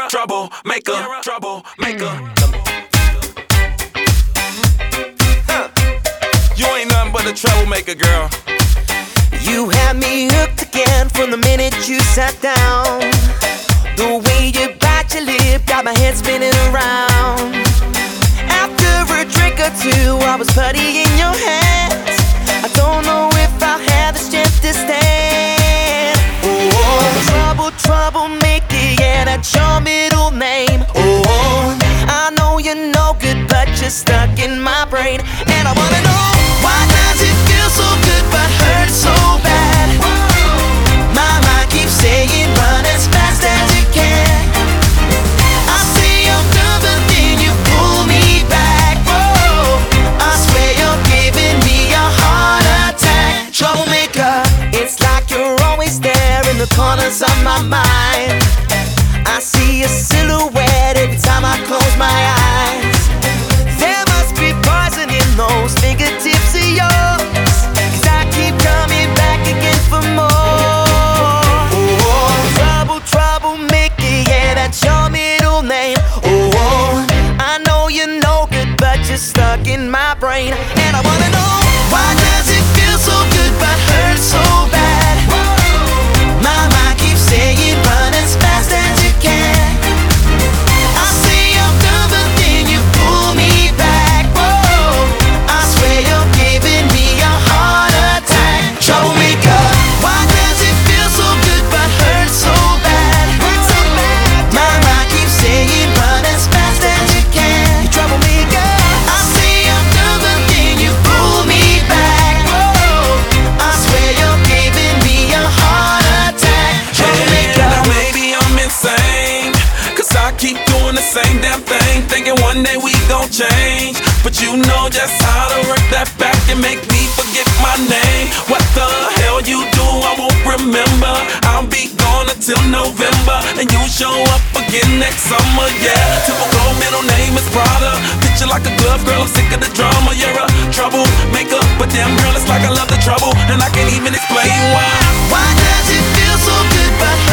a troublemaker, troublemaker. You ain't nothing but a troublemaker, girl. You had me hooked again from the minute you sat down. The way you bite your lip got my head spinning around. After a drink or two, I was putty in your hands. I don't know if I'll have the strength to stand. Oh, troublemaker, yeah, that's your middle name. Oh, I know you're no good, but you're stuck in my brain. And I wanna know, why does it feel so good but hurt so bad? My mind keeps saying run as fast as you can. I say I'm done, but then you pull me back. Whoa, I swear you're giving me a heart attack. Troublemaker, it's like you're always there in the corners of my mind. I see a silhouette every time I close my eyes. There must be poison in those fingertips of yours, 'cause I keep coming back again for more. Oh, troublemaker, yeah, that's your middle name. Oh, I know you're no good, but you're stuck in my brain. And I wanna know, why does it feel so good but hurt so bad? My mind keeps saying run as fast as you can. I say I'm done, but then you pull me back. Whoa, I swear you're giving me a heart attack. Troublemaker, why does it feel so good but hurt so bad? My mind keeps saying run as fast as you can. Troublemaker, I say I'm done, but then you pull me back. Whoa, I swear you're giving me a heart attack. Troublemaker. Now maybe I'm insane, 'cause I keep doing the same damn thing, thinking one day we gon' change. But you know just how to work that back and make me forget my name. What the hell you do, I won't remember. I'll be gone until November, and you show up again next summer, yeah. Typical middle name is Prada. Picture like a glove, girl, I'm sick of the drama. You're a troublemaker, but damn girl, it's like I love the trouble, and I can't even explain why. Why does it feel so good but